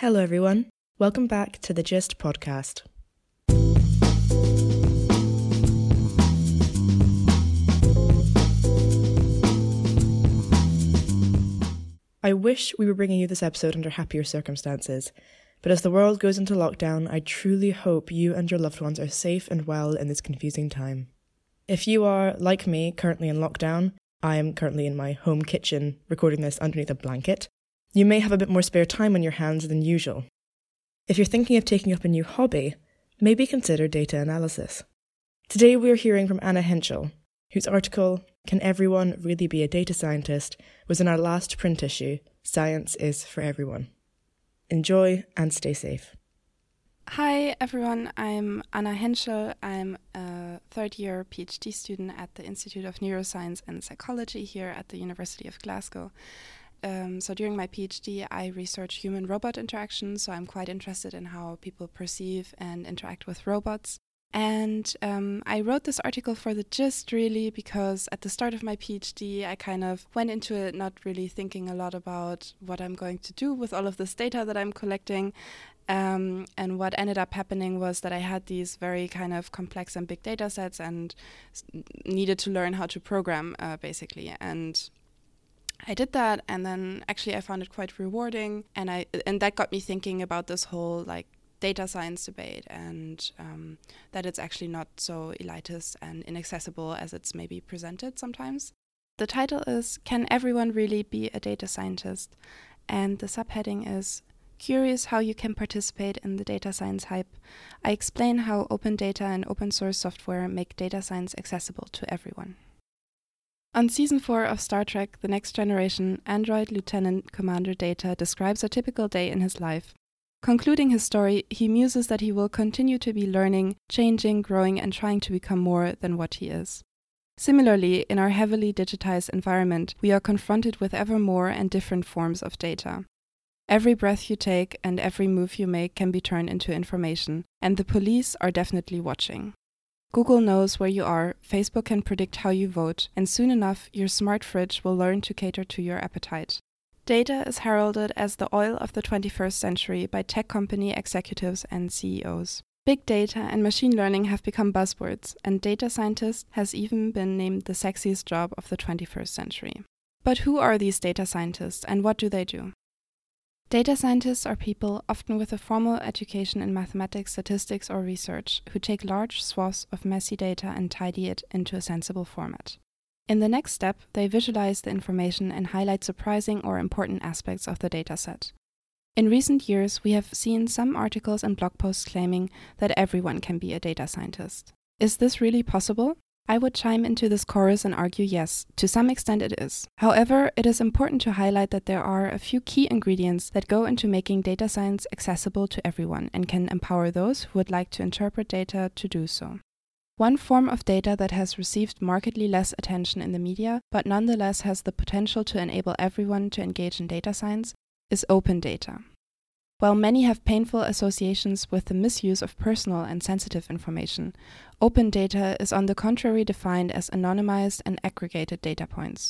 Hello everyone, welcome back to the Gist podcast. I wish we were bringing you this episode under happier circumstances, but as the world goes into lockdown, I truly hope you and your loved ones are safe and well in this confusing time. If you are, like me, currently in lockdown, I am currently in my home kitchen recording this underneath a blanket, you may have a bit more spare time on your hands than usual. If you're thinking of taking up a new hobby, maybe consider data analysis. Today we're hearing from Anna Henschel, whose article, Can Everyone Really Be a Data Scientist?, was in our last print issue, Science is for Everyone. Enjoy and stay safe. Hi everyone, I'm Anna Henschel. I'm a third-year PhD student at the Institute of Neuroscience and Psychology here at the University of Glasgow. So during my PhD, I research human-robot interactions, so I'm quite interested in how people perceive and interact with robots. And I wrote this article for the Gist really because at the start of my PhD, I kind of went into it not really thinking a lot about what I'm going to do with all of this data that I'm collecting. And what ended up happening was that I had these very kind of complex and big data sets and needed to learn how to program, basically. And I did that, and then actually I found it quite rewarding, and that got me thinking about this whole like data science debate, and that it's actually not so elitist and inaccessible as it's maybe presented sometimes. The title is Can Everyone Really Be a Data Scientist? And the subheading is Curious how you can participate in the data science hype. I explain how open data and open source software make data science accessible to everyone. On Season 4 of Star Trek The Next Generation, Android Lieutenant Commander Data describes a typical day in his life. Concluding his story, he muses that he will continue to be learning, changing, growing, and trying to become more than what he is. Similarly, in our heavily digitized environment, we are confronted with ever more and different forms of data. Every breath you take and every move you make can be turned into information, and the police are definitely watching. Google knows where you are, Facebook can predict how you vote, and soon enough your smart fridge will learn to cater to your appetite. Data is heralded as the oil of the 21st century by tech company executives and CEOs. Big data and machine learning have become buzzwords, and data scientist has even been named the sexiest job of the 21st century. But who are these data scientists, and what do they do? Data scientists are people, often with a formal education in mathematics, statistics, or research, who take large swaths of messy data and tidy it into a sensible format. In the next step, they visualize the information and highlight surprising or important aspects of the dataset. In recent years, we have seen some articles and blog posts claiming that everyone can be a data scientist. Is this really possible? I would chime into this chorus and argue yes, to some extent it is. However, it is important to highlight that there are a few key ingredients that go into making data science accessible to everyone and can empower those who would like to interpret data to do so. One form of data that has received markedly less attention in the media, but nonetheless has the potential to enable everyone to engage in data science, is open data. While many have painful associations with the misuse of personal and sensitive information, open data is on the contrary defined as anonymized and aggregated data points.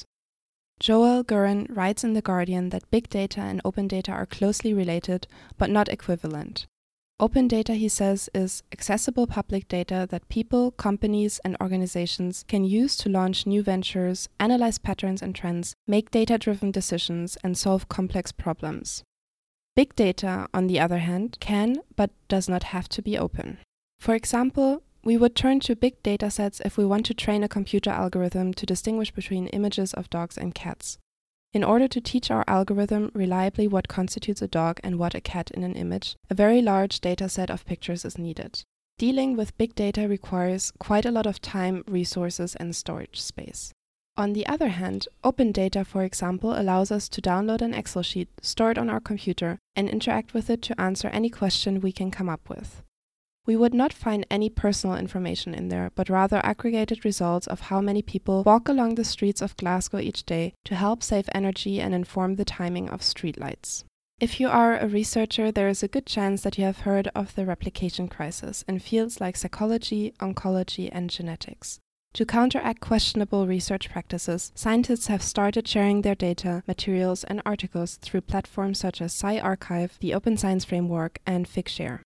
Joel Gurren writes in The Guardian that big data and open data are closely related, but not equivalent. Open data, he says, is accessible public data that people, companies, and organizations can use to launch new ventures, analyze patterns and trends, make data-driven decisions, and solve complex problems. Big data, on the other hand, can but does not have to be open. For example, we would turn to big datasets if we want to train a computer algorithm to distinguish between images of dogs and cats. In order to teach our algorithm reliably what constitutes a dog and what a cat in an image, a very large dataset of pictures is needed. Dealing with big data requires quite a lot of time, resources, and storage space. On the other hand, open data, for example, allows us to download an Excel sheet, store it on our computer, and interact with it to answer any question we can come up with. We would not find any personal information in there, but rather aggregated results of how many people walk along the streets of Glasgow each day to help save energy and inform the timing of streetlights. If you are a researcher, there is a good chance that you have heard of the replication crisis in fields like psychology, oncology, and genetics. To counteract questionable research practices, scientists have started sharing their data, materials, and articles through platforms such as SciArchive, the Open Science Framework, and Figshare.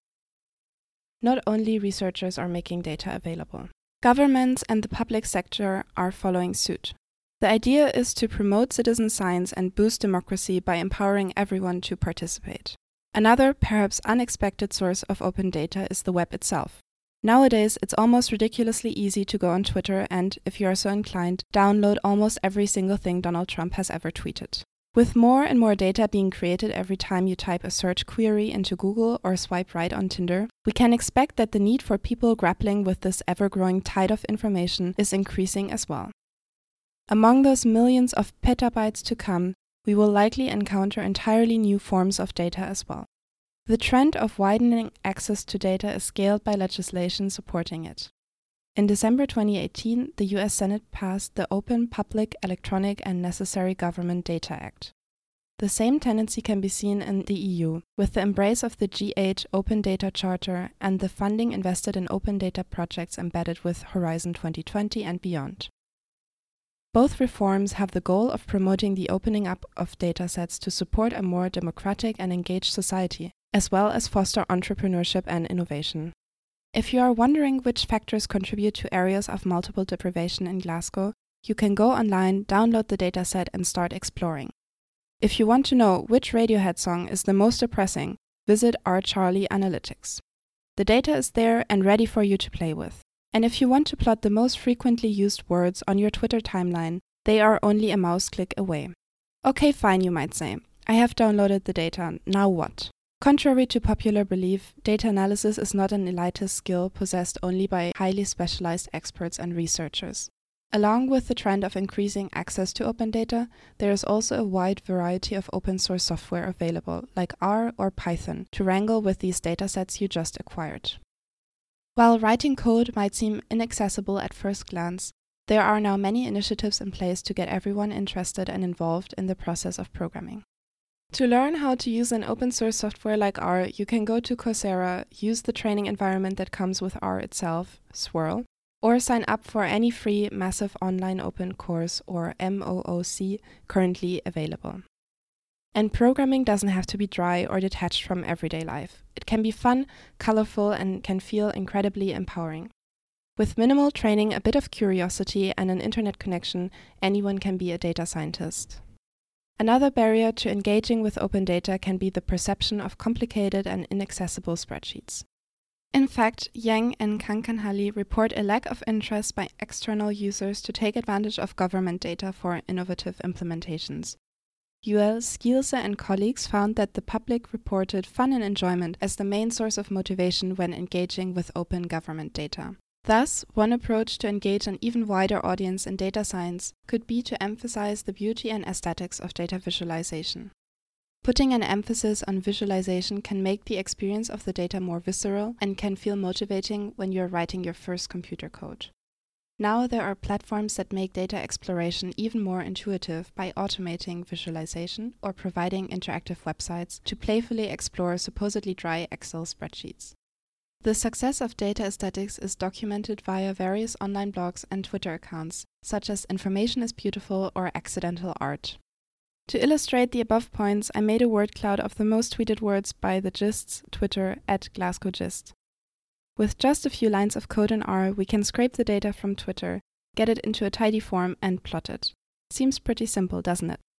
Not only researchers are making data available. Governments and the public sector are following suit. The idea is to promote citizen science and boost democracy by empowering everyone to participate. Another, perhaps unexpected source of open data is the web itself. Nowadays, it's almost ridiculously easy to go on Twitter and, if you are so inclined, download almost every single thing Donald Trump has ever tweeted. With more and more data being created every time you type a search query into Google or swipe right on Tinder, we can expect that the need for people grappling with this ever-growing tide of information is increasing as well. Among those millions of petabytes to come, we will likely encounter entirely new forms of data as well. The trend of widening access to data is scaled by legislation supporting it. In December 2018, the US Senate passed the Open Public Electronic and Necessary Government Data Act. The same tendency can be seen in the EU, with the embrace of the G8 Open Data Charter and the funding invested in open data projects embedded with Horizon 2020 and beyond. Both reforms have the goal of promoting the opening up of datasets to support a more democratic and engaged society, as well as foster entrepreneurship and innovation. If you are wondering which factors contribute to areas of multiple deprivation in Glasgow, you can go online, download the dataset, and start exploring. If you want to know which Radiohead song is the most depressing, visit rCharlie Analytics. The data is there and ready for you to play with. And if you want to plot the most frequently used words on your Twitter timeline, they are only a mouse click away. Okay, fine, you might say. I have downloaded the data, now what? Contrary to popular belief, data analysis is not an elitist skill possessed only by highly specialized experts and researchers. Along with the trend of increasing access to open data, there is also a wide variety of open source software available, like R or Python, to wrangle with these datasets you just acquired. While writing code might seem inaccessible at first glance, there are now many initiatives in place to get everyone interested and involved in the process of programming. To learn how to use an open source software like R, you can go to Coursera, use the training environment that comes with R itself, Swirl, or sign up for any free Massive Online Open Course, or MOOC, currently available. And programming doesn't have to be dry or detached from everyday life. It can be fun, colorful, and can feel incredibly empowering. With minimal training, a bit of curiosity, and an internet connection, anyone can be a data scientist. Another barrier to engaging with open data can be the perception of complicated and inaccessible spreadsheets. In fact, Yang and Kankanhali report a lack of interest by external users to take advantage of government data for innovative implementations. Yuel, Skielse, and colleagues found that the public reported fun and enjoyment as the main source of motivation when engaging with open government data. Thus, one approach to engage an even wider audience in data science could be to emphasize the beauty and aesthetics of data visualization. Putting an emphasis on visualization can make the experience of the data more visceral and can feel motivating when you're writing your first computer code. Now there are platforms that make data exploration even more intuitive by automating visualization or providing interactive websites to playfully explore supposedly dry Excel spreadsheets. The success of data aesthetics is documented via various online blogs and Twitter accounts, such as Information is Beautiful or Accidental Art. To illustrate the above points, I made a word cloud of the most tweeted words by the Gist's Twitter @GlasgowGist. With just a few lines of code in R, we can scrape the data from Twitter, get it into a tidy form, and plot it. Seems pretty simple, doesn't it?